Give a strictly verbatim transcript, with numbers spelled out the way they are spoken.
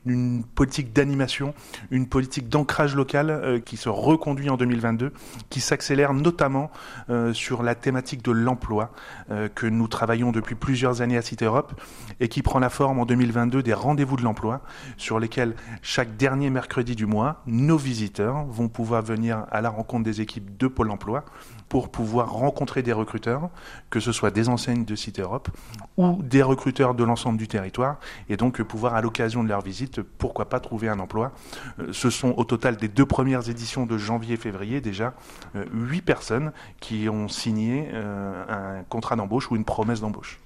une politique d'animation, une politique d'ancrage local euh, qui se reconduit en deux mille vingt-deux, qui s'accélère notamment euh, sur la thématique de l'emploi euh, que nous travaillons depuis plusieurs années à Cité Europe et qui prend la forme en deux mille vingt-deux des rendez-vous de l'emploi sur lesquels chaque dernier mercredi du mois, nos visiteurs vont pouvoir venir à la rencontre des équipes de Pôle emploi pour pouvoir rencontrer des recruteurs, que ce soit des enseignes de Cité Europe ou des recruteurs de l'ensemble du territoire, et donc pouvoir, à l'occasion de leur visite, pourquoi pas trouver un emploi. Ce sont au total des deux premières éditions de janvier et février déjà huit personnes qui ont signé un contrat d'embauche ou une promesse d'embauche.